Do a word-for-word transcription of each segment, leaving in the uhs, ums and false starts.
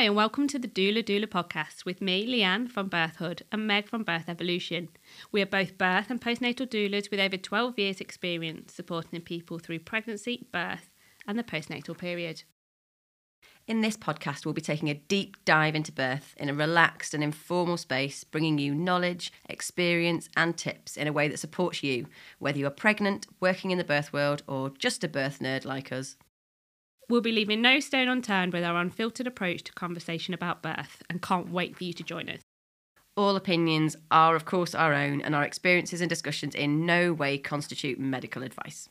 and welcome to the Doula Doula podcast with me, Leanne from Birthhood, and Meg from Birth Evolution. We are both birth and postnatal doulas with over twelve years experience supporting people through pregnancy, birth and the postnatal period. In this podcast, we'll be taking a deep dive into birth in a relaxed and informal space, bringing you knowledge, experience and tips in a way that supports you, whether you are pregnant, working in the birth world or just a birth nerd like us. We'll be leaving no stone unturned with our unfiltered approach to conversation about birth and can't wait for you to join us. All opinions are, of course, our own, and our experiences and discussions in no way constitute medical advice.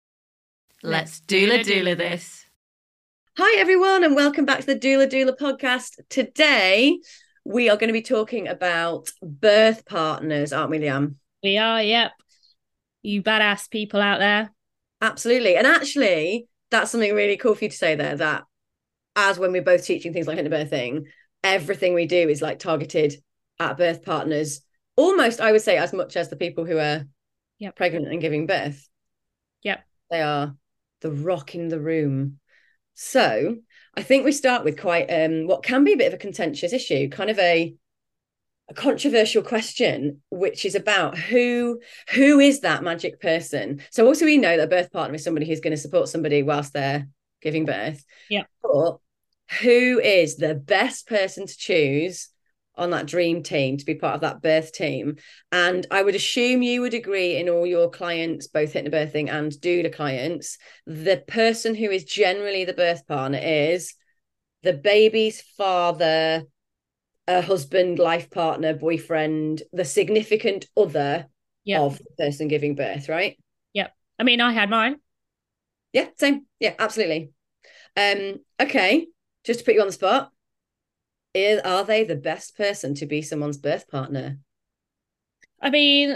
Let's doula doula this. Hi everyone, and welcome back to the Doula Doula podcast. Today we are going to be talking about birth partners, aren't we, Liam? We are, yep. You badass people out there. Absolutely. And actually, that's something really cool for you to say there, that as when we're both teaching things like hypnobirthing, everything we do is like targeted at birth partners, almost, I would say, as much as the people who are yep. pregnant and giving birth. Yep. They are the rock in the room. So I think we start with quite um, what can be a bit of a contentious issue, kind of a, a controversial question, which is about who who is that magic person. So also we know that a birth partner is somebody who's going to support somebody whilst they're giving birth. Yeah. But who is the best person to choose on that dream team to be part of that birth team? And I would assume you would agree in all your clients, both hypnobirthing and doula clients, the person who is generally the birth partner is the baby's father, a husband, life partner, boyfriend, the significant other yep. of the person giving birth, right? Yep. I mean, I had mine. Yeah, same. Yeah, absolutely. Um, okay, just to put you on the spot, is, are they the best person to be someone's birth partner? I mean,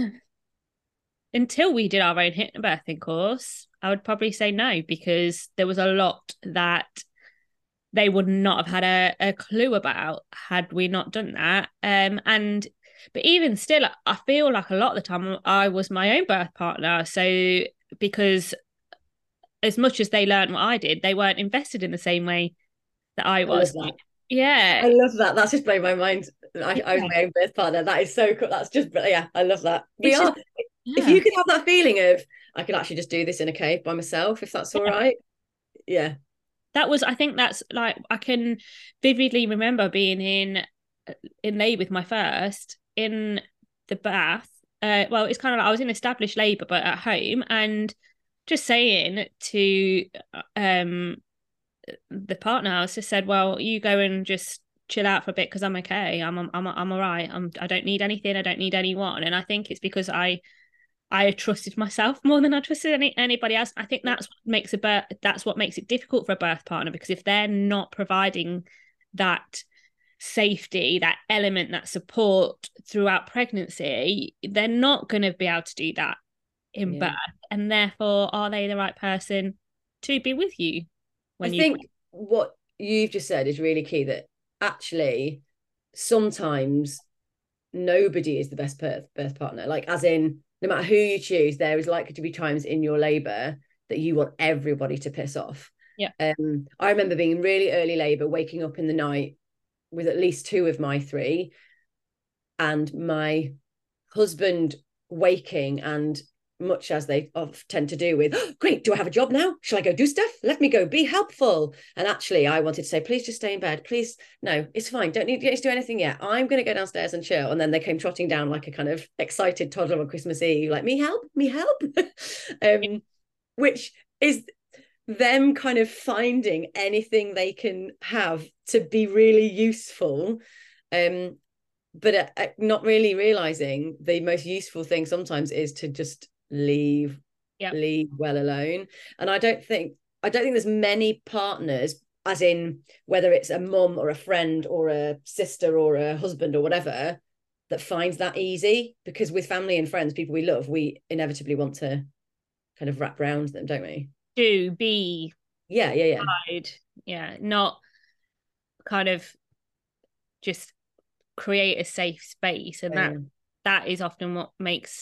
until we did our own hypnobirthing course, I would probably say no, because there was a lot that they would not have had a, a clue about had we not done that. Um, and but even still, I feel like a lot of the time I was my own birth partner. So because as much as they learned what I did, they weren't invested in the same way that I was. I yeah. I love that. That's just blown my mind. I, yeah. I was my own birth partner. That is so cool. That's just, yeah, I love that. We it's are. Just, yeah. If you could have that feeling of, I could actually just do this in a cave by myself, if that's all yeah. right. Yeah. That was, I think that's like, I can vividly remember being in in labour with my first in the bath. Uh, well, it's kind of like I was in established labour, but at home, and just saying to um the partner, I was just said, well, you go and just chill out for a bit because I'm okay. I'm I'm I'm, I'm all right. I'm I don't need anything. I don't need anyone. And I think it's because I I trusted myself more than I trusted any, anybody else. I think that's what makes a birth, that's what makes it difficult for a birth partner, because if they're not providing that safety, that element, that support throughout pregnancy, they're not going to be able to do that in yeah. birth. And therefore, are they the right person to be with you? When I you... think what you've just said is really key, that actually sometimes nobody is the best birth, birth partner. Like, as in, no matter who you choose, there is likely to be times in your labour that you want everybody to piss off. Yeah. Um, I remember being in really early labour, waking up in the night with at least two of my three, and my husband waking, and much as they tend to do with, oh, great, do I have a job now? Shall I go do stuff? Let me go be helpful. And actually, I wanted to say, please just stay in bed. Please, no, it's fine. Don't need to do anything yet. I'm going to go downstairs and chill. And then they came trotting down like a kind of excited toddler on Christmas Eve, like, me help, me help. um, which is them kind of finding anything they can have to be really useful. Um, but uh, not really realizing the most useful thing sometimes is to just leave yep. leave well alone. And I don't think I don't think there's many partners, as in whether it's a mum or a friend or a sister or a husband or whatever, that finds that easy, because with family and friends, people we love, we inevitably want to kind of wrap around them, don't we? Do be yeah yeah yeah guide. yeah not kind of just create a safe space, and that yeah. that is often what makes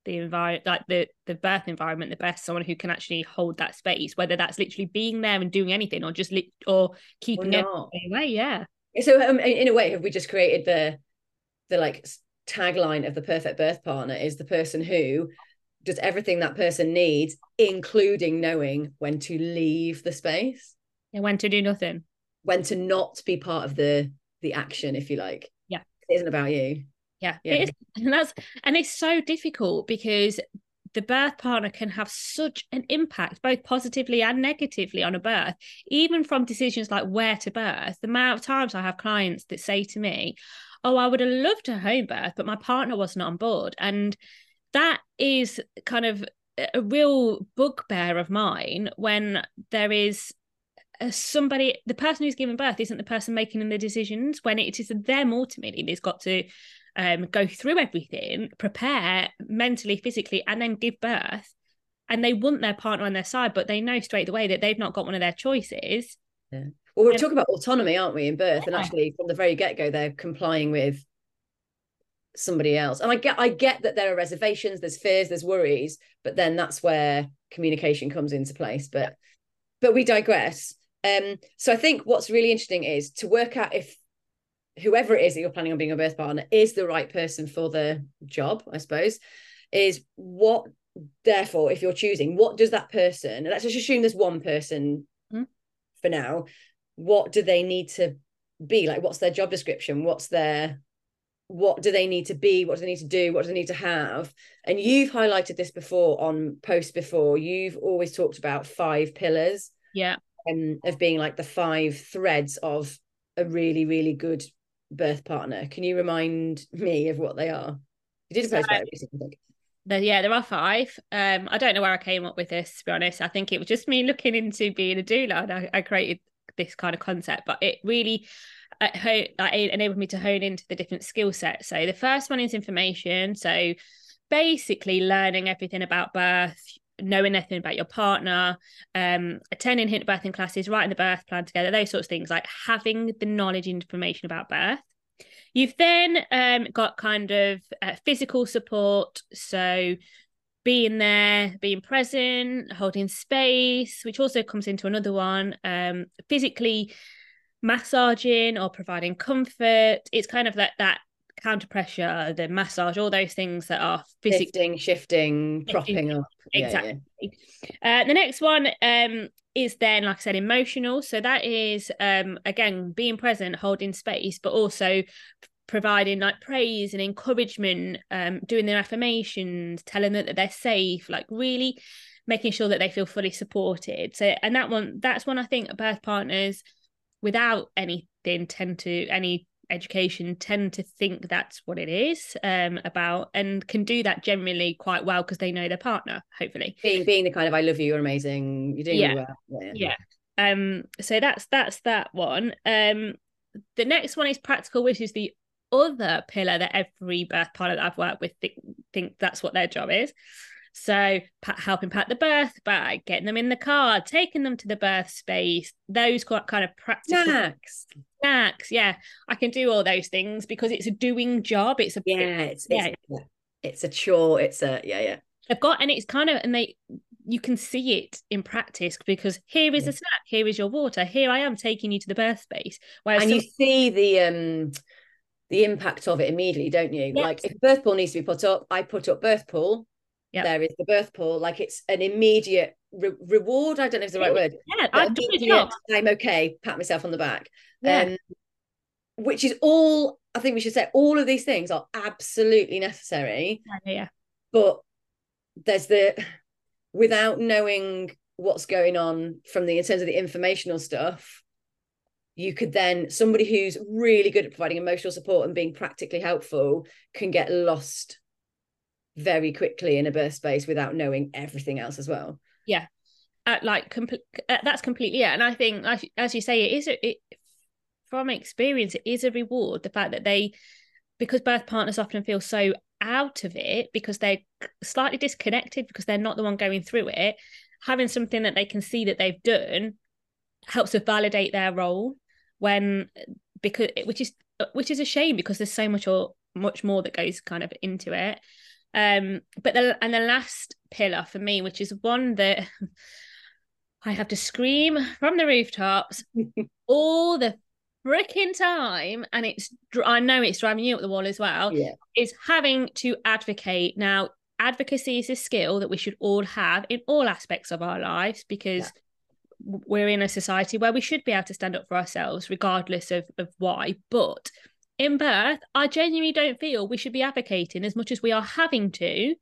the environment, like the the birth environment the best, someone who can actually hold that space, whether that's literally being there and doing anything, or just li- or keeping it away. Yeah. So um, in a way, have we just created the the like tagline of the perfect birth partner is the person who does everything that person needs, including knowing when to leave the space, and when to do nothing, when to not be part of the the action, if you like. Yeah, it isn't about you. Yeah, yeah. It is. And that's and it's so difficult because the birth partner can have such an impact, both positively and negatively, on a birth, even from decisions like where to birth. The amount of times I have clients that say to me, oh, I would have loved a home birth, but my partner wasn't on board. And that is kind of a real bugbear of mine, when there is somebody, the person who's giving birth isn't the person making the decisions, when it is them ultimately that's got to um, go through everything, prepare mentally, physically, and then give birth. And they want their partner on their side, but they know straight away that they've not got one of their choices. Yeah. Well, we're and, talking about autonomy, aren't we, in birth? Yeah. And actually, from the very get-go, they're complying with somebody else. And I get, I get that there are reservations, there's fears, there's worries, but then that's where communication comes into place. But, yeah. but we digress. Um, so I think what's really interesting is to work out if whoever it is that you're planning on being a birth partner is the right person for the job, I suppose, is what, therefore, if you're choosing, what does that person, and let's just assume there's one person mm. for now, what do they need to be? Like, what's their job description? What's their, what do they need to be? What do they need to do? What do they need to have? And you've highlighted this before on posts before. You've always talked about five pillars. Yeah. Um, of being like the five threads of a really, really good birth partner. Can you remind me of what they are? You did a post about it recently. Yeah, there are five. Um, I don't know where I came up with this, to be honest. I think it was just me looking into being a doula, and I, I created this kind of concept, but it really uh, ho- like, enabled me to hone into the different skill sets. So the first one is information. So basically learning everything about birth, knowing anything about your partner, um, attending hypnobirthing classes, writing the birth plan together, those sorts of things, like having the knowledge and information about birth. You've then um, got kind of uh, physical support. So being there, being present, holding space, which also comes into another one, um, physically massaging or providing comfort. It's kind of like that counter pressure, the massage, all those things that are physically shifting, shifting, propping up. Exactly. Yeah, yeah. Uh, the next one um, is then, like I said, emotional. So that is, um, again, being present, holding space, but also providing like praise and encouragement, um, doing their affirmations, telling them that they're safe, like really making sure that they feel fully supported. So, and that one, that's one I think birth partners without anything tend to, any education tend to think that's what it is um about, and can do that generally quite well because they know their partner, hopefully. Being being the kind of I love you, you're amazing, you're doing yeah. really well. Yeah. Yeah. Um, so that's that's that one. Um, the next one is practical, which is the other pillar that every birth partner that I've worked with think, think that's what their job is. So helping pack the birth bag, getting them in the car, taking them to the birth space, those kind of practical snacks. Snacks, yeah. I can do all those things because it's a doing job. It's a yeah, it's, yeah. It's, it's a chore. It's a yeah, yeah. I've got, and it's kind of, and they, you can see it in practice because here is yeah. a snack, here is your water, here I am taking you to the birth space. Whereas and some... you see the um the impact of it immediately, don't you? Yes. Like if birth pool needs to be put up, I put up birth pool. Yep. There is the birth pool. Like it's an immediate re- reward. I don't know if it's the right word. Yeah, I've done the job. I'm okay. Pat myself on the back. Yeah. Um, which is all, I think we should say, all of these things are absolutely necessary. Yeah. yeah. But there's the, without knowing what's going on from the, in terms of the informational stuff, you could then, somebody who's really good at providing emotional support and being practically helpful can get lost very quickly in a birth space without knowing everything else as well. Yeah. Uh, like com- uh, that's completely yeah. And I think, as, as you say, it is a, it, from experience, it is a reward. The fact that they, because birth partners often feel so out of it because they're slightly disconnected because they're not the one going through it, having something that they can see that they've done helps to validate their role. When because which is which is a shame because there's so much or much more that goes kind of into it. Um, but the and the last pillar for me, which is one that I have to scream from the rooftops all the freaking time, and it's I know it's driving you up the wall as well, yeah. is having to advocate. Now, advocacy is a skill that we should all have in all aspects of our lives, because yeah. we're in a society where we should be able to stand up for ourselves regardless of, of why. But in birth, I genuinely don't feel we should be advocating as much as we are having to.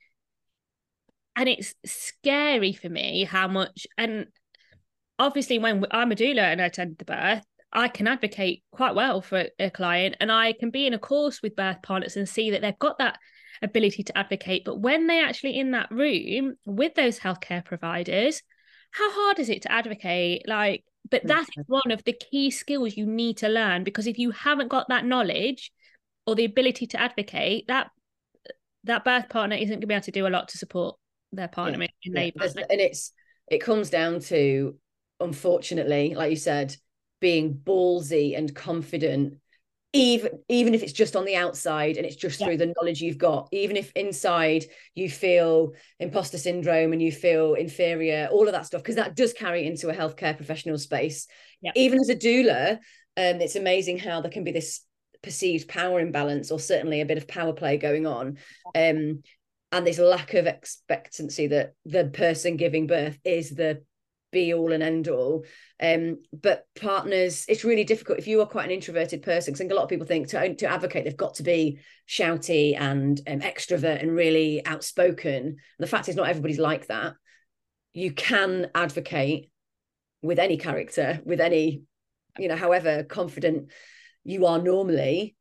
And it's scary for me how much, and obviously when I'm a doula and I attend the birth, I can advocate quite well for a client, and I can be in a course with birth partners and see that they've got that ability to advocate. But when they're actually in that room with those healthcare providers, how hard is it to advocate? Like, but that's one of the key skills you need to learn, because if you haven't got that knowledge or the ability to advocate, that that birth partner isn't going to be able to do a lot to support their partner yeah. in yeah. labour. And it's it comes down to, unfortunately, like you said, being ballsy and confident, even even if it's just on the outside and it's just yeah. through the knowledge you've got, even if inside you feel imposter syndrome and you feel inferior, all of that stuff, because that does carry into a healthcare professional space. Yeah. Even as a doula, um, it's amazing how there can be this perceived power imbalance, or certainly a bit of power play going on, um, and this lack of expectancy that the person giving birth is the be all and end all. Um, but partners, it's really difficult if you are quite an introverted person. I think a lot of people think to, to advocate, they've got to be shouty and um, extrovert and really outspoken. And the fact is, not everybody's like that. You can advocate with any character, with any, you know, however confident you are normally.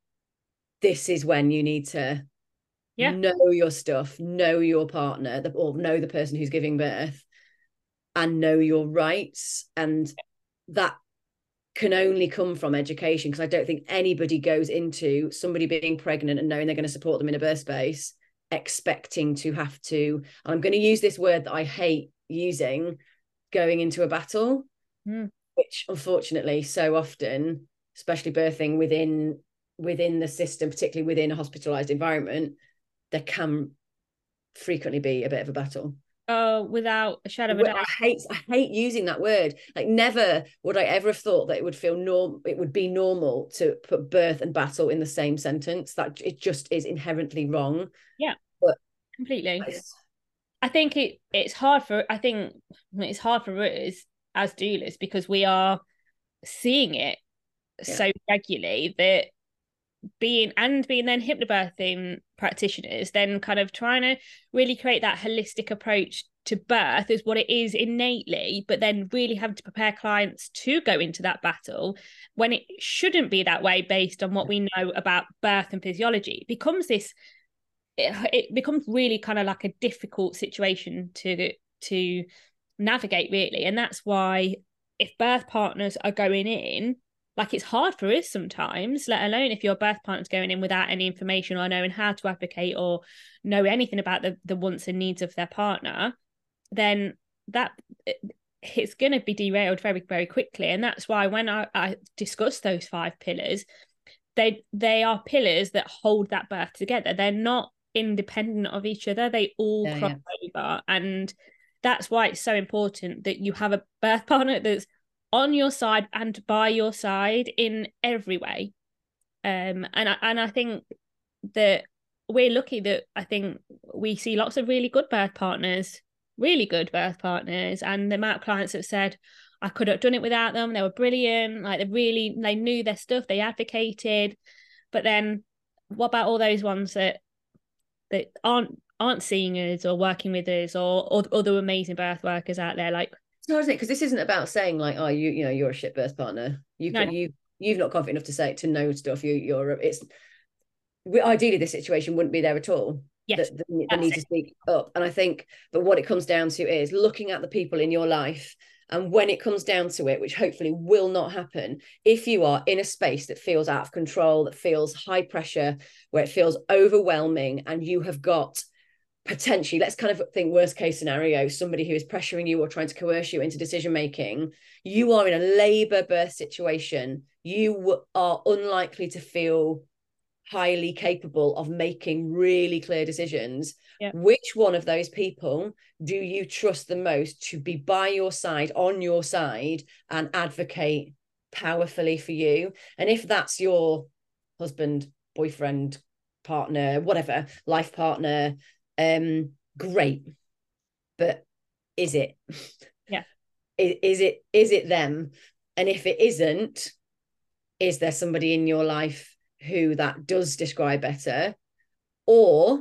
This is when you need to yeah. know your stuff, know your partner, or know the person who's giving birth, and know your rights. And that can only come from education, because I don't think anybody goes into somebody being pregnant and knowing they're going to support them in a birth space expecting to have to, and I'm going to use this word that I hate using, going into a battle, mm. which unfortunately so often, especially birthing within within the system, particularly within a hospitalized environment, there can frequently be a bit of a battle. Oh, without a shadow of a doubt. I hate, I hate using that word. Like, never would I ever have thought that it would feel norm. It would be normal to put birth and battle in the same sentence. That it just is inherently wrong. Yeah, but completely. I think it it's hard for. I think it's hard for us as doulas, because we are seeing it yeah. so regularly that being and being then hypnobirthing practitioners, then kind of trying to really create that holistic approach to birth is what it is innately, but then really having to prepare clients to go into that battle when it shouldn't be that way based on what we know about birth and physiology. It becomes this it, it becomes really kind of like a difficult situation to to navigate, really. And that's why if birth partners are going in, like, it's hard for us sometimes, let alone if your birth partner's going in without any information or knowing how to advocate or know anything about the, the wants and needs of their partner, then that it's going to be derailed very, very quickly. And that's why when I, I discuss those five pillars, they they are pillars that hold that birth together. They're not independent of each other. They all yeah, cross yeah. over. And that's why it's so important that you have a birth partner that's on your side and by your side in every way. Um, and I, and I think that we're lucky that I think we see lots of really good birth partners, really good birth partners, and the amount of clients that said, I could have done it without them. They were brilliant. Like, they really, they knew their stuff. They advocated. But then what about all those ones that that aren't aren't seeing us or working with us, or, or other amazing birth workers out there? Like, no, isn't it? Because this isn't about saying like, oh, you you know, you're a shit birth partner. You no. you you've not confident enough to say to know stuff. You you're it's ideally this situation wouldn't be there at all. Yes, the, the, the need it. to speak up. And I think, but what it comes down to is looking at the people in your life, and when it comes down to it, which hopefully will not happen, if you are in a space that feels out of control, that feels high pressure, where it feels overwhelming, and you have got potentially, let's kind of think worst case scenario, somebody who is pressuring you or trying to coerce you into decision making, you are in a labor birth situation, you are unlikely to feel highly capable of making really clear decisions, yeah. which one of those people do you trust the most to be by your side, on your side, and advocate powerfully for you? And if that's your husband, boyfriend, partner, whatever, life partner, um, great. But is it? Yeah. Is, is it is it them? And if it isn't, is there somebody in your life who that does describe better? Or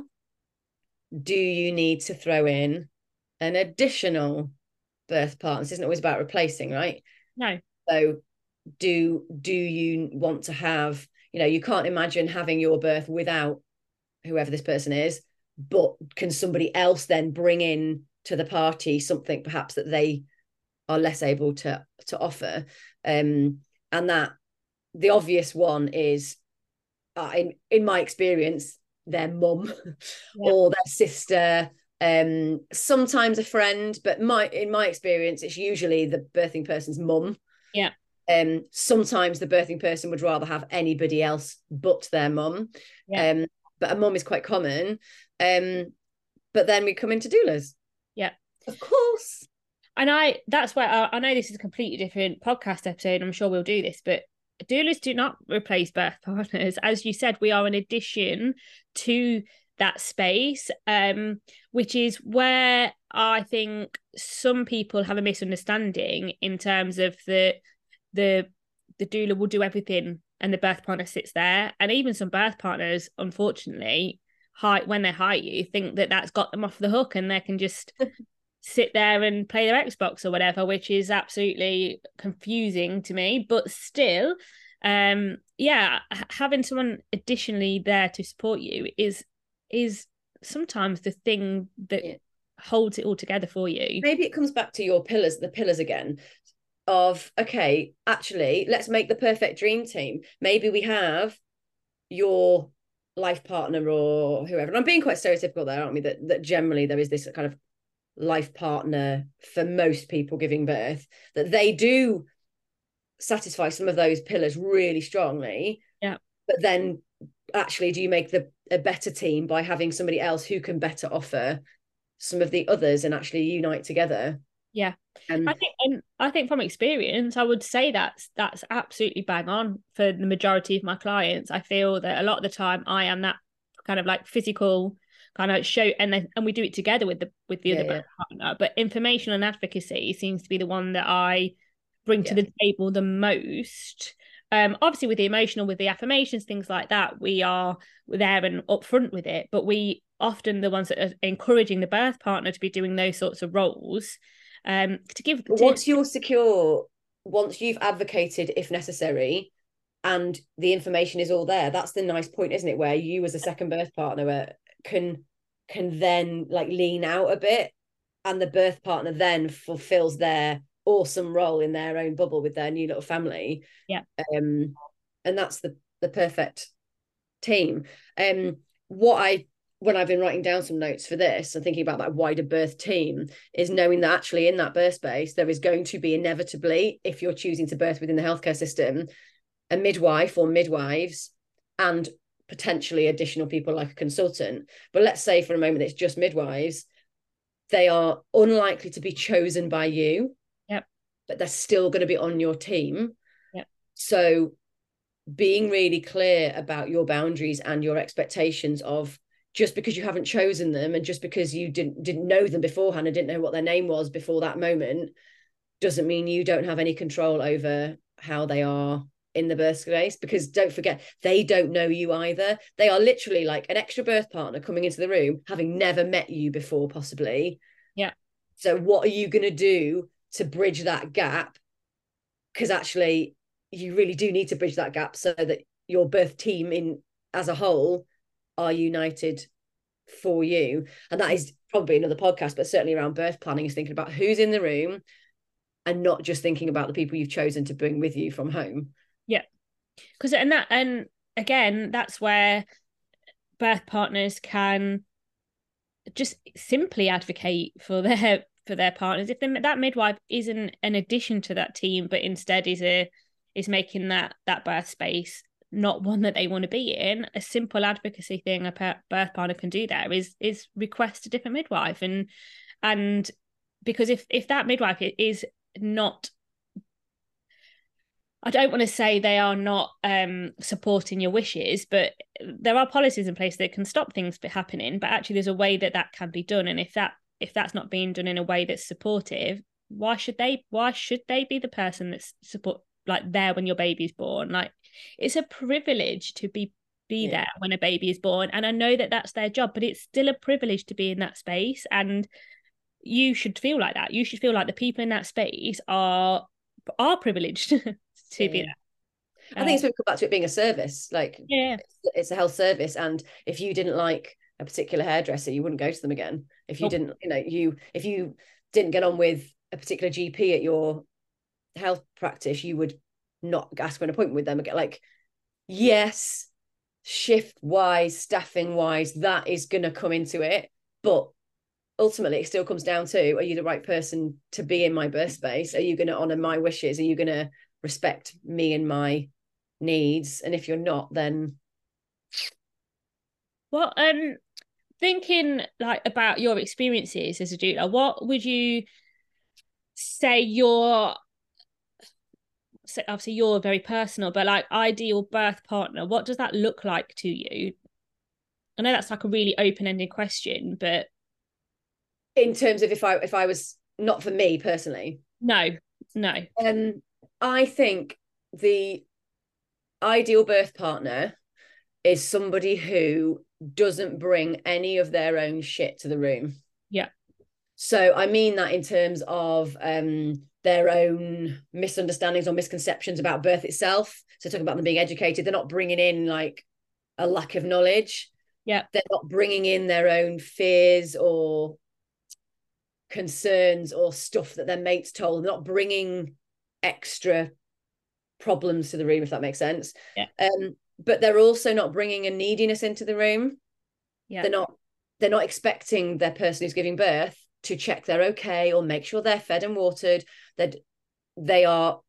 do you need to throw in an additional birth partner? This isn't always about replacing, right? No. So do do you want to have, you know, you can't imagine having your birth without whoever this person is, but can somebody else then bring in to the party something perhaps that they are less able to to offer? Um, and that the obvious one is, uh, in in my experience, their mum yeah. or their sister, um, sometimes a friend, but my in my experience, it's usually the birthing person's mum. Yeah. Um, sometimes the birthing person would rather have anybody else but their mum. Yeah. Um, but a mum is quite common. Um, but then we come into doulas. Yeah. Of course. And I that's why I, I know this is a completely different podcast episode. I'm sure we'll do this, but doulas do not replace birth partners. As you said, we are an addition to that space, um, which is where I think some people have a misunderstanding in terms of the the the doula will do everything and the birth partner sits there. And even some birth partners, unfortunately, high, when they hire you, think that that's got them off the hook and they can just sit there and play their Xbox or whatever, which is absolutely confusing to me. But still, um, yeah, having someone additionally there to support you is is sometimes the thing that yeah. holds it all together for you. Maybe it comes back to your pillars, the pillars again, of, okay, actually, let's make the perfect dream team. Maybe we have your life partner or whoever. And I'm being quite stereotypical there, aren't we? That, that generally there is this kind of life partner for most people giving birth, that they do satisfy some of those pillars really strongly. Yeah. But then actually, do you make the a better team by having somebody else who can better offer some of the others and actually unite together? Yeah. Um, I think and I think from experience, I would say that's that's absolutely bang on for the majority of my clients. I feel that a lot of the time I am that kind of like physical kind of show, and then and we do it together with the with the yeah, other yeah. partner. But information and advocacy seems to be the one that I bring yeah. to the table the most. Um, obviously with the emotional, with the affirmations, things like that, we are there and upfront with it. But we often the ones that are encouraging the birth partner to be doing those sorts of roles. Um, to give to... once you're secure, once you've advocated if necessary, and the information is all there, that's the nice point, isn't it? Where you as a second birth partner can can then like lean out a bit, and the birth partner then fulfills their awesome role in their own bubble with their new little family. Yeah. Um, and that's the the perfect team. Um, what I when I've been writing down some notes for this and thinking about that wider birth team is knowing that actually in that birth space, there is going to be inevitably, if you're choosing to birth within the healthcare system, a midwife or midwives and potentially additional people like a consultant. But let's say for a moment it's just midwives. They are unlikely to be chosen by you. Yep. But they're still going to be on your team. Yep. So being really clear about your boundaries and your expectations of, just because you haven't chosen them and just because you didn't didn't know them beforehand and didn't know what their name was before that moment, doesn't mean you don't have any control over how they are in the birth space. Because don't forget, they don't know you either. They are literally like an extra birth partner coming into the room, having never met you before, possibly. Yeah. So what are you going to do to bridge that gap? Because actually, you really do need to bridge that gap so that your birth team in as a whole are united for you. And that is probably another podcast, but certainly around birth planning is thinking about who's in the room and not just thinking about the people you've chosen to bring with you from home. Yeah. Because and that and again, that's where birth partners can just simply advocate for their for their partners. If they, that midwife isn't an addition to that team, but instead is a is making that that birth space not one that they want to be in, a simple advocacy thing a birth partner can do there is is request a different midwife. And and because if if that midwife is not, I don't want to say they are not um, supporting your wishes, but there are policies in place that can stop things happening. But actually, there's a way that that can be done. And if that if that's not being done in a way that's supportive, why should they? Why should they be the person that's support like there when your baby's born? Like, it's a privilege to be be yeah. there when a baby is born, and I know that that's their job, but it's still a privilege to be in that space. And you should feel like that. You should feel like the people in that space are are privileged. to yeah. be there. I think it's going to come back to it being a service. Like, yeah, it's, it's a health service, and if you didn't like a particular hairdresser, you wouldn't go to them again. If you oh. didn't, you know, you if you didn't get on with a particular G P at your health practice, you would not ask for an appointment with them again. Like, yes, shift wise, staffing wise, that is going to come into it, but ultimately it still comes down to, are you the right person to be in my birth space? Are you going to honor my wishes? Are you going to respect me and my needs? And if you're not, then well, um thinking like about your experiences as a doula, what would you say your so obviously you're very personal, but like ideal birth partner, what does that look like to you? I know that's like a really open-ended question, but in terms of if I if I was, not for me personally, no no um I think the ideal birth partner is somebody who doesn't bring any of their own shit to the room. Yeah. So I mean that in terms of um, their own misunderstandings or misconceptions about birth itself. So talking about them being educated, they're not bringing in like a lack of knowledge. Yeah. They're not bringing in their own fears or concerns or stuff that their mates told. They're not bringing extra problems to the room, if that makes sense. Yeah. Um, but they're also not bringing a neediness into the room. Yeah. They're not. They're not expecting their person who's giving birth to check they're okay or make sure they're fed and watered. That they are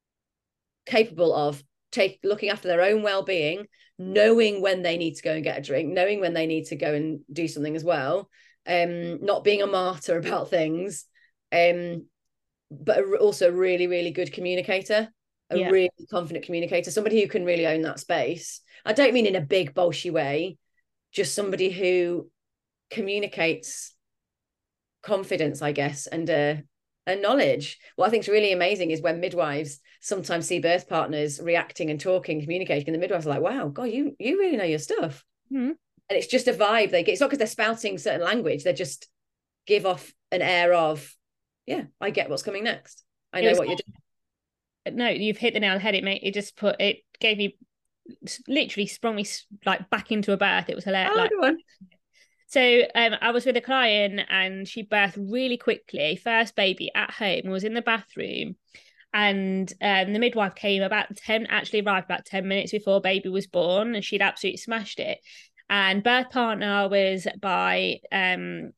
capable of take looking after their own well-being, knowing when they need to go and get a drink, knowing when they need to go and do something as well. Um, not being a martyr about things. Um, but also a really, really good communicator, a yeah. really confident communicator, somebody who can really own that space. I don't mean in a big bolshy way, just somebody who communicates confidence, I guess, and uh, and knowledge. What I think is really amazing is when midwives sometimes see birth partners reacting and talking, communicating, and the midwives are like, wow, God, you you really know your stuff. Mm-hmm. And it's just a vibe they get. It's not because they're spouting certain language, they just give off an air of, yeah, I get what's coming next. I know what you're doing. No, you've hit the nail on the head. It made it just put it gave me literally sprung me like back into a birth. It was hilarious. Oh, like, go on. So um, I was with a client and she birthed really quickly, first baby at home, was in the bathroom, and um, the midwife came about ten, actually arrived about ten minutes before baby was born, and she'd absolutely smashed it. And birth partner was by um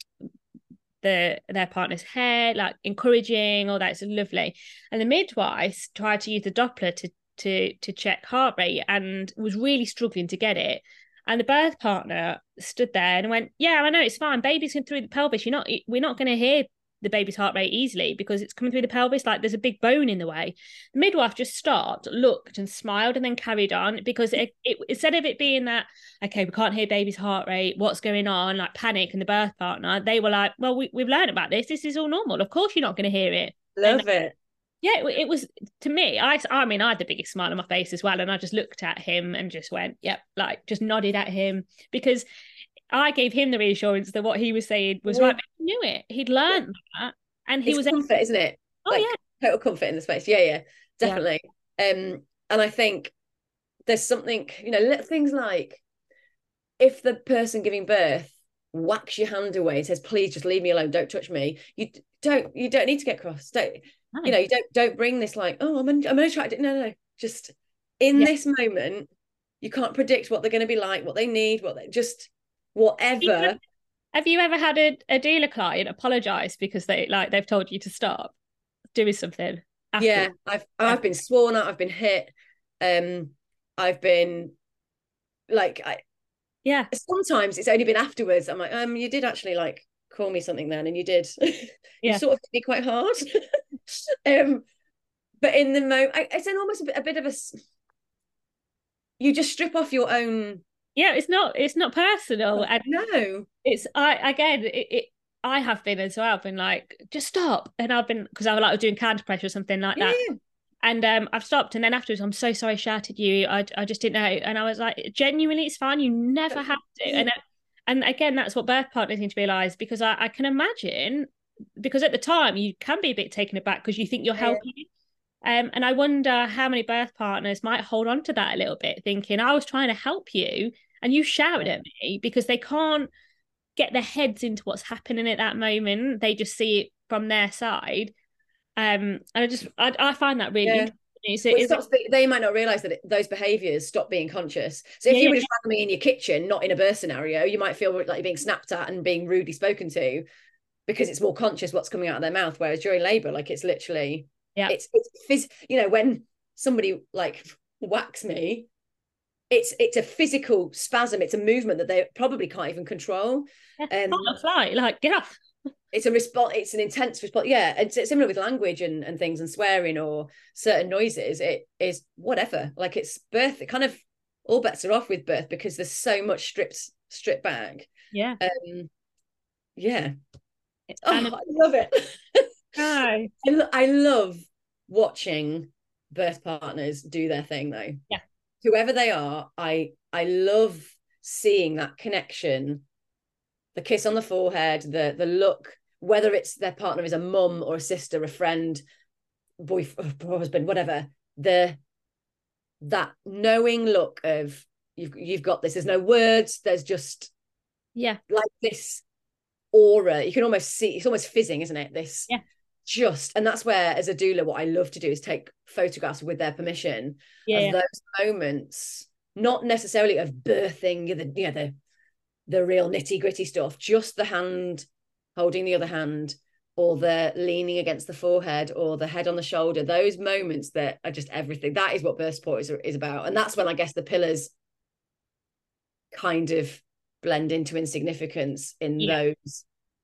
the their partner's hair, like encouraging, all that's lovely. And the midwife tried to use the Doppler to to to check heart rate and was really struggling to get it. And the birth partner stood there and went, yeah, I know, it's fine. Baby's coming through the pelvis. You're not, we're not going to hear the baby's heart rate easily because it's coming through the pelvis. Like there's a big bone in the way. The midwife just stopped, looked and smiled and then carried on because it, it instead of it being that, okay, we can't hear baby's heart rate, what's going on, like panic and the birth partner, they were like, well, we, we've learned about this. This is all normal. Of course you're not going to hear it. Love and, it. Yeah, it, it was, to me, I, I mean, I had the biggest smile on my face as well. And I just looked at him and just went, yep, like just nodded at him because I gave him the reassurance that what he was saying was yeah. right. But he knew it. He'd learned yeah. that. And he it's was comfort, able... isn't it? Oh, like, yeah. Total comfort in the space. Yeah, yeah, definitely. Yeah. Um, and I think there's something, you know, little things like if the person giving birth whacks your hand away and says, please just leave me alone, don't touch me, you don't you don't need to get cross. Don't nice. You know, you don't don't bring this like, oh, I'm gonna, I'm gonna try to no no no just in yeah. this moment you can't predict what they're going to be like, what they need, what they just whatever. Have you ever had a, a doula client apologize because they like they've told you to stop doing something after? Yeah, I've I've been sworn at, I've been hit, um I've been like, I, yeah, sometimes it's only been afterwards. I'm like, um, you did actually like call me something then, and you did. You yeah, sort of hit me quite hard. um, but in the moment, it's an almost a bit, a bit of a. You just strip off your own. yeah. It's not it's not personal, and No, it's I again it, it I have been as well. I've been like, just stop, and I've been because I was like doing counter pressure or something like that. yeah, And um, I've stopped, and then afterwards, I'm so sorry, I shouted you. I, I just didn't know, and I was like, genuinely, it's fine. You never have to. And and again, that's what birth partners need to realize, because I, I can imagine, because at the time you can be a bit taken aback because you think you're yeah. helping. Um, and I wonder how many birth partners might hold on to that a little bit, thinking I was trying to help you, and you shouted Yeah. at me, because they can't get their heads into what's happening at that moment. They just see it from their side. Um, and I just I, I find that really Yeah. interesting. So Well, it is it, stops. They might not realize that it, those behaviors stop being conscious. So if yeah, you yeah, were just randomly in your kitchen, not in a birth scenario, you might feel like you're being snapped at and being rudely spoken to, because it's more conscious what's coming out of their mouth. Whereas during labor, like it's literally, yeah, it's it's phys- you know, when somebody like whacks me, it's it's a physical spasm. It's a movement that they probably can't even control. yeah. Um, Fight or flight, like get off. it's a response. It's an intense response. Yeah, and it's similar with language and, and things and swearing or certain noises. It is whatever. Like it's birth. It kind of all bets are off with birth because there's so much stripped stripped back. Yeah, Um, yeah. it's Oh, kind of I love it. nice. I, lo- I love watching birth partners do their thing though. Yeah, Whoever they are, I I love seeing that connection, the kiss on the forehead, the the look, whether it's their partner is a mum or a sister, a friend, boyfriend, husband, whatever, the that knowing look of you've you've got this. There's no words. There's just yeah, like this aura. You can almost see it's almost fizzing, isn't it? This yeah, just, and that's where as a doula, what I love to do is take photographs with their permission yeah, of yeah. those moments, not necessarily of birthing the you know the the real nitty gritty stuff, just the hand holding the other hand, or the leaning against the forehead, or the head on the shoulder. Those moments that are just everything. That is what birth support is, is about. And that's when I guess the pillars kind of blend into insignificance in Yeah. those.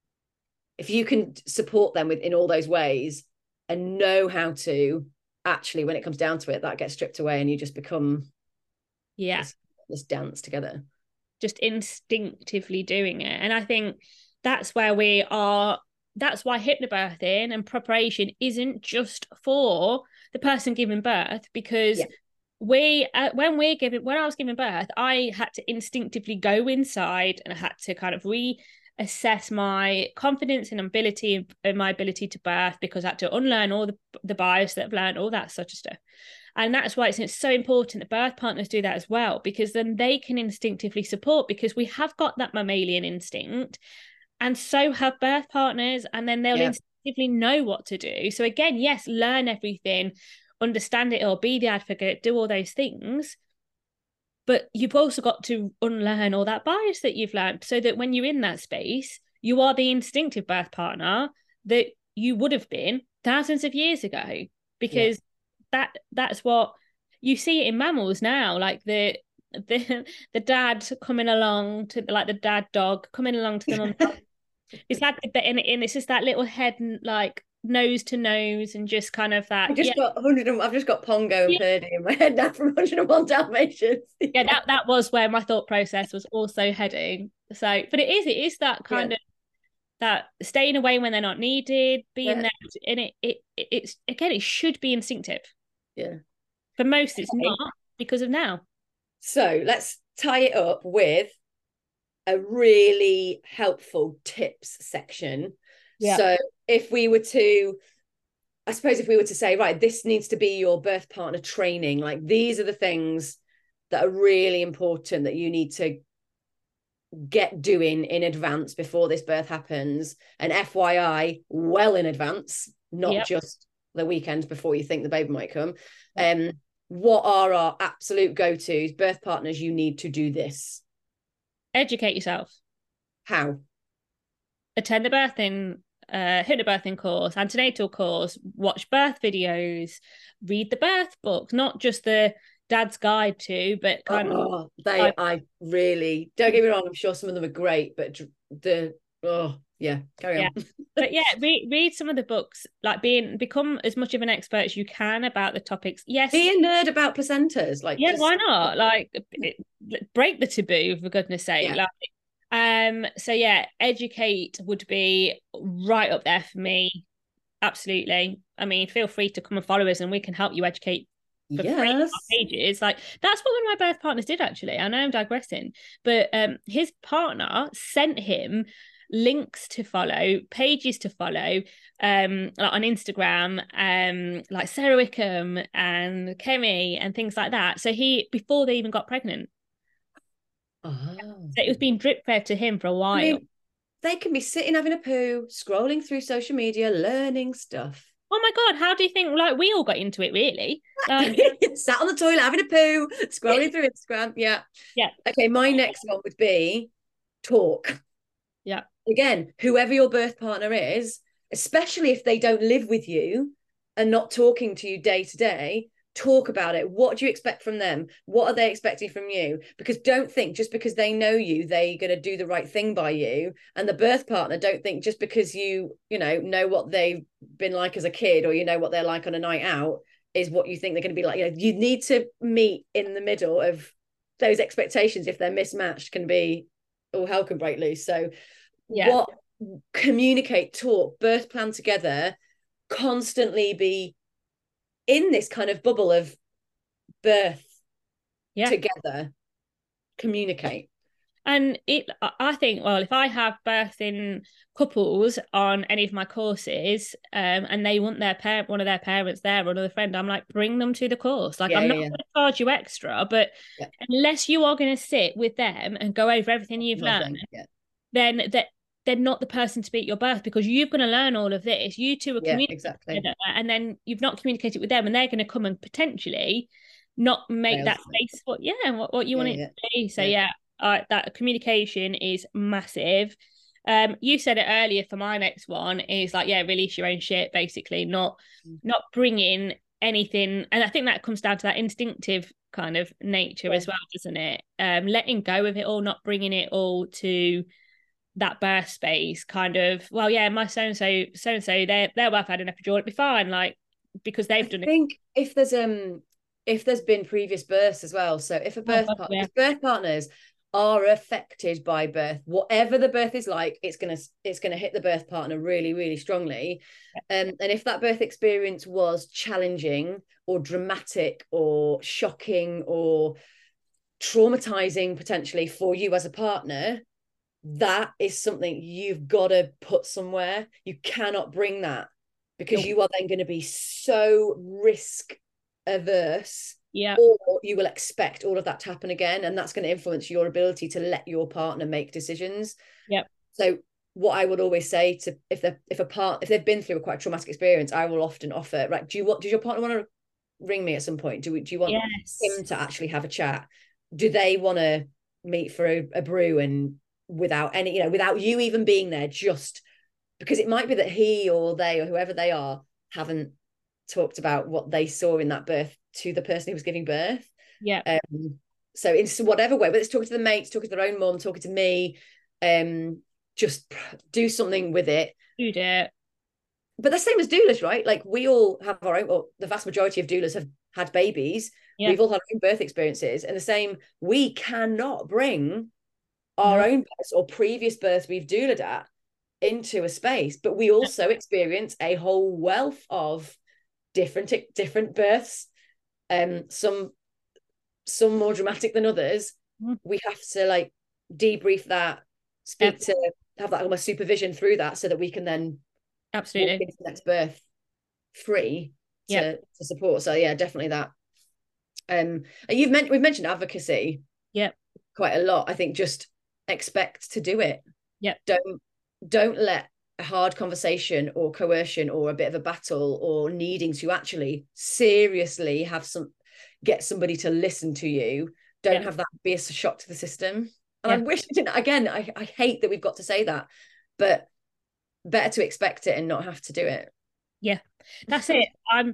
If you can support them with in all those ways and know how to, actually, when it comes down to it, that gets stripped away and you just become Yeah. this, this dance together. Just instinctively doing it. And I think that's where we are. That's why hypnobirthing and preparation isn't just for the person giving birth, because Yeah. we, uh, when we're giving, when I was giving birth, I had to instinctively go inside and I had to kind of reassess my confidence and ability and my ability to birth, because I had to unlearn all the, the bias that I've learned, all that sort of stuff. And that's why it's, it's so important that birth partners do that as well, because then they can instinctively support, because we have got that mammalian instinct, and so have birth partners, and then they'll Yeah. instinctively know what to do. So again, yes, learn everything, understand it, or be the advocate, do all those things. But you've also got to unlearn all that bias that you've learned, so that when you're in that space, you are the instinctive birth partner that you would have been thousands of years ago, because that that's what you see it in mammals now, like the the the dad coming along to like the dad dog coming along to the mum. It's like and, and it's just that little head and like nose to nose, and just kind of that. I've just Yeah, got one hundred. I've just got Pongo and yeah, Purdy in my head now from one oh one Dalmatians. yeah. That that was where my thought process was also heading. So, but it is it is that kind Yeah. of that staying away when they're not needed, being Yeah. there, and it, it it's again it should be instinctive. Yeah. For most, it's Okay. not, because of now. So let's tie it up with a really helpful tips section. Yeah. So if we were to, I suppose if we were to say, right, this needs to be your birth partner training, like these are the things that are really important that you need to get doing in advance before this birth happens. And F Y I, well in advance, not Yep. just the weekend before you think the baby might come. Um, what are our absolute go-tos? Birth partners, you need to do this. Educate yourself. How? Attend the birthing, uh, hypnobirthing course, antenatal course, watch birth videos, read the birth book, not just the Dad's Guide to, but kind oh, of they I, I really, don't get me wrong, I'm sure some of them are great, but the oh yeah, carry yeah. on. But yeah, read read some of the books, like being become as much of an expert as you can about the topics. Yes, Be a nerd about placentas, like yeah, just why not? Like it, break the taboo, for goodness sake. yeah. Like um, so yeah, educate would be right up there for me. Absolutely. I mean, feel free to come and follow us and we can help you educate for free on our Yes. pages. Like that's what one of my birth partners did actually. I know I'm digressing, but um his partner sent him links to follow, pages to follow, um, like on Instagram, um, like Sarah Wickham and Kemi and things like that. So he before they even got pregnant. Oh. So it was being drip fed to him for a I while. mean, they can be sitting having a poo, scrolling through social media, learning stuff. Oh my God, how do you think like we all got into it really? Like, Sat on the toilet having a poo, scrolling through Instagram. Yeah. yeah. Okay, my next one would be talk. Yeah. Again, whoever your birth partner is, especially if they don't live with you and not talking to you day to day, talk about it. What do you expect from them? What are they expecting from you? Because don't think just because they know you, they're going to do the right thing by you. And the birth partner, don't think just because you, you know, know what they've been like as a kid or you know what they're like on a night out is what you think they're going to be like. You know, you need to meet in the middle of those expectations. If they're mismatched, can be all hell can break loose. So yeah. What communicate, talk, birth plan together, constantly be in this kind of bubble of birth yeah. together, communicate. And it, I think, well, if I have birthing couples on any of my courses, um, and they want their parent, one of their parents there or another friend, I'm like, bring them to the course. Like, yeah, I'm not yeah. going to charge you extra, but yeah. unless you are going to sit with them and go over everything you've Nothing. learned, yeah. then that they're not the person to be at your birth because you're going to learn all of this. You two are yeah, communicating exactly. together, and then you've not communicated with them, and they're going to come and potentially not make Fails. that space for yeah, what, what you yeah, want it yeah. to be. So yeah. yeah. Uh, that communication is massive. Um, you said it earlier for my next one is like, yeah, release your own shit, basically, not mm. not bringing anything. And I think that comes down to that instinctive kind of nature yeah. as well, doesn't it? Um, letting go of it all, not bringing it all to that birth space, kind of, well, yeah, my so-and-so, so-and-so, they're, they're well had an epidural, it'd be fine, like, because they've I done it. I think if there's, um, if there's been previous births as well, so if a birth, oh, partner, yeah. if birth partners are affected by birth, whatever the birth is like, it's gonna it's gonna hit the birth partner really, really strongly. Um, and if that birth experience was challenging or dramatic or shocking or traumatizing potentially for you as a partner, that is something you've got to put somewhere. You cannot bring that because nope. you are then going to be so risk averse. Yeah. Or you will expect all of that to happen again, and that's going to influence your ability to let your partner make decisions. Yep. So what I would always say to if they if a part if they've been through a quite traumatic experience, I will often offer, right, do you want does your partner want to ring me at some point? Do we, do you want yes. him to actually have a chat? Do they want to meet for a, a brew and without any, you know, without you even being there, just because it might be that he or they or whoever they are haven't talked about what they saw in that birth to the person who was giving birth. Yeah. Um, so in whatever way, whether it's talking to the mates, talking to their own mum, talking to me, um, just do something with it. Do it. But the same as doulas, right? Like we all have our own, well, the vast majority of doulas have had babies. Yeah. We've all had our own birth experiences. And the same, we cannot bring our no. own births or previous births we've doulaed at into a space. But we also experience a whole wealth of different different births. Um, some some more dramatic than others. Mm. We have to like debrief that, speak yep. to have that almost supervision through that, so that we can then absolutely walk into the next birth free to, yep. to support. So yeah, definitely that. Um, and you've mentioned we've mentioned advocacy, yeah, quite a lot. I think just expect to do it. Yeah, don't don't let a hard conversation or coercion or a bit of a battle or needing to actually seriously have some get somebody to listen to you, don't yeah. have that be a shock to the system. And yeah. I wish again I, I hate that we've got to say that, but better to expect it and not have to do it. Yeah, that's it. I'm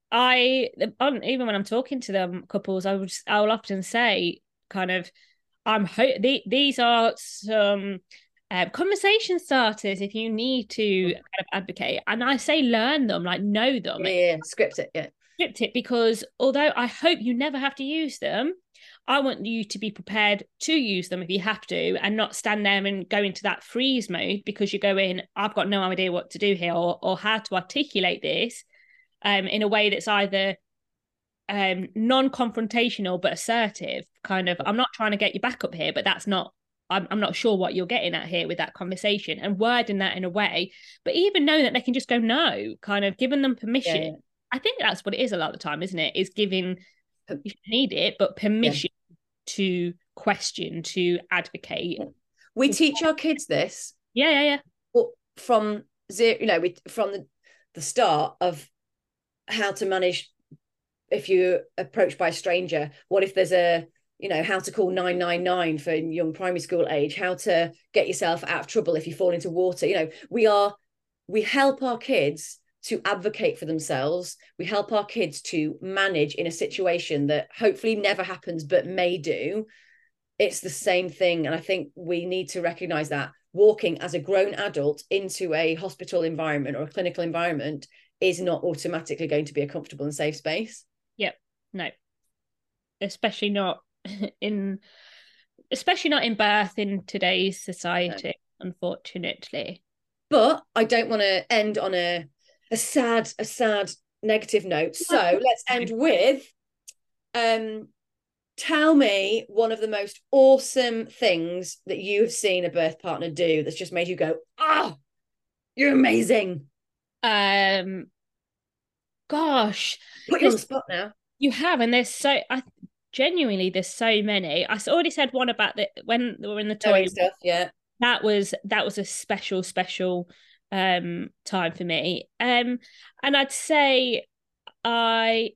I on even when I'm talking to them couples, I would I will often say kind of I'm ho- the, these are some um, conversation starters if you need to Mm. kind of advocate, and I say learn them, like know them, Yeah, yeah, yeah. Script it, yeah. script it, because although I hope you never have to use them, I want you to be prepared to use them if you have to, and not stand there and go into that freeze mode because you go in, I've got no idea what to do here, or, or how to articulate this um, in a way that's either um, non-confrontational but assertive. Kind of, I'm not trying to get you back up here, but that's not. I'm, I'm not sure what you're getting at here with that conversation, and wording that in a way. But even knowing that they can just go no, kind of giving them permission. Yeah. I think that's what it is a lot of the time, isn't it? Is giving, you need it, but permission yeah. to question, to advocate. Yeah. We teach our kids this. Yeah, yeah, yeah. From zero, you know, we from the, the start of how to manage if you're approached by a stranger. What if there's a, you know, how to call nine nine nine for young primary school age, how to get yourself out of trouble if you fall into water. You know, we are, we help our kids to advocate for themselves. We help our kids to manage in a situation that hopefully never happens, but may do. It's the same thing. And I think we need to recognize that walking as a grown adult into a hospital environment or a clinical environment is not automatically going to be a comfortable and safe space. Yep. No. Especially not in, especially not in birth in today's society, no. Unfortunately. But I don't want to end on a, a sad, a sad negative note. So let's end with, um, tell me one of the most awesome things that you have seen a birth partner do that's just made you go, oh, you're amazing. Um, gosh. Put you on the spot now. You have, and there's so, I genuinely, there's so many. I already said one about the, when they were in the toilet. Stuff, yeah. That was, that was a special, special um time for me. Um, and I'd say I,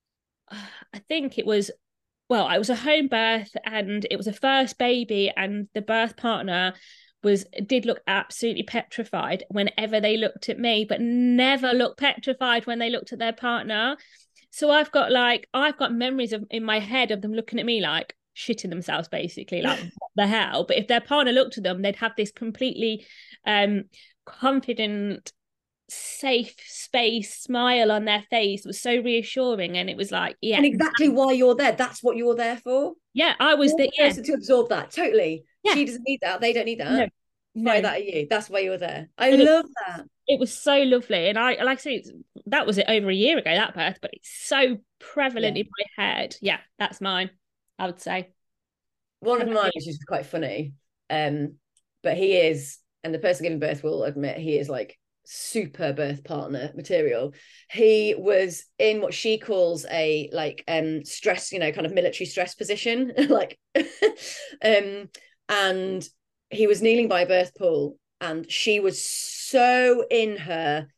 I think it was, well, it was a home birth and it was a first baby, and the birth partner was did look absolutely petrified whenever they looked at me, but never looked petrified when they looked at their partner. So I've got like I've got memories of in my head of them looking at me like shitting themselves, basically, like what the hell. But if their partner looked at them, they'd have this completely um confident, safe space smile on their face. It was so reassuring, and it was like, yeah, and exactly why you're there. That's what you're there for. Yeah, I was the yeah. person to absorb that. Totally. Yeah. She doesn't need that. They don't need that. No, Why no. that are you? That's why you're there. I and love it, that. It was so lovely, and I like I say that was it over a year ago, that birth, but it's so prevalent yeah. in my head. Yeah, that's mine. I would say one of mine, which is quite funny. Um, but he is, and the person giving birth will admit he is like super birth partner material. He was in what she calls a like um stress, you know, kind of military stress position, like um and he was kneeling by a birth pool, and she was so in her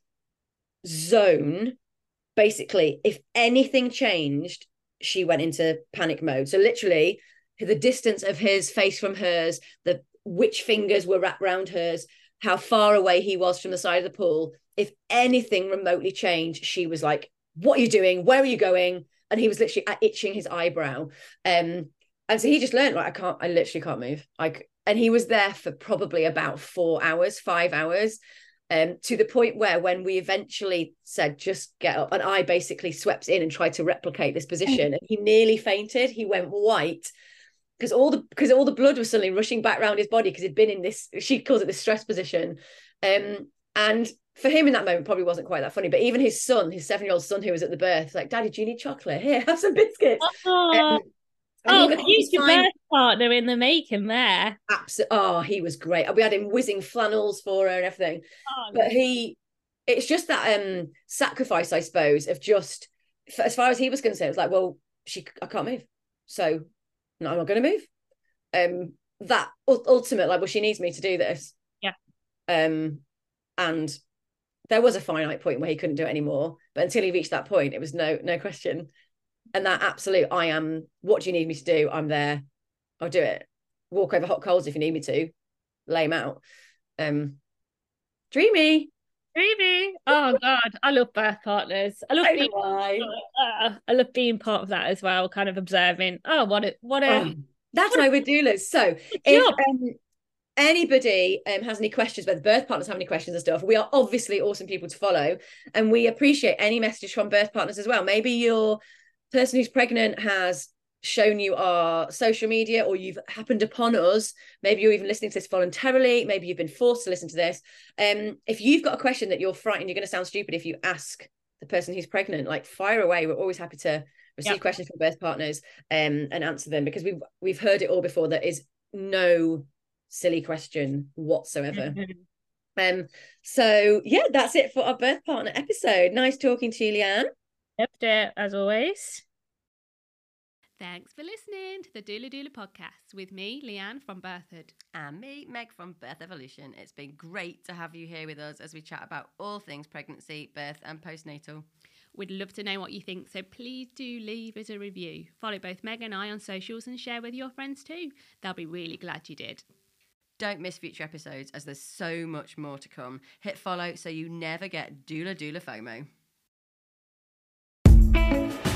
zone. Basically, if anything changed, she went into panic mode. So literally the distance of his face from hers, the which fingers were wrapped around hers, how far away he was from the side of the pool. If anything remotely changed, she was like, what are you doing? Where are you going? And he was literally itching his eyebrow. Um, and so he just learned, like, I can't, I literally can't move. Like, and he was there for probably about four hours, five hours, um, to the point where when we eventually said, just get up, and I basically swept in and tried to replicate this position, and he nearly fainted. He went white because all the because all the blood was suddenly rushing back around his body because he'd been in this, she calls it the stress position. Um, and for him in that moment probably wasn't quite that funny, but even his son, his seven-year-old son who was at the birth, like, Daddy, do you need chocolate? Here, have some biscuits. Oh, um, oh he's your birth partner in the making there. Absolutely. Oh, he was great. We had him whizzing flannels for her and everything. Oh, but he, it's just that um sacrifice, I suppose, of just, as far as he was concerned, it was like, well, she, I can't move, so no, I'm not going to move. Um, that ultimate, like, well, she needs me to do this. Yeah. Um, and there was a finite point where he couldn't do it anymore, but until he reached that point, it was no, no question. And that absolute, I am, what do you need me to do? I'm there. I'll do it. Walk over hot coals if you need me to. Lay him out. Um, dreamy. Really? Oh God, I love birth partners. I love So being do I. uh, I love being part of that as well, kind of observing. Oh, what a what a Oh, that's what a why we're doulas. So good if job. um, anybody um, has any questions, whether birth partners have any questions and stuff, we are obviously awesome people to follow. And we appreciate any messages from birth partners as well. Maybe your person who's pregnant has shown you our social media, or you've happened upon us. Maybe you're even listening to this voluntarily. Maybe you've been forced to listen to this. Um, if you've got a question that you're frightened, you're going to sound stupid if you ask the person who's pregnant, like fire away. We're always happy to receive Yep. questions from birth partners um, and answer them, because we've we've heard it all before. There is no silly question whatsoever. Mm-hmm. Um, so yeah, that's it for our birth partner episode. Nice talking to you, Leanne. Loved it as always. Thanks for listening to the Doula Doula podcast with me, Leanne from Birthhood. And me, Meg from Birth Evolution. It's been great to have you here with us as we chat about all things pregnancy, birth and postnatal. We'd love to know what you think, so please do leave us a review. Follow both Meg and I on socials and share with your friends too. They'll be really glad you did. Don't miss future episodes, as there's so much more to come. Hit follow so you never get Doula Doula FOMO.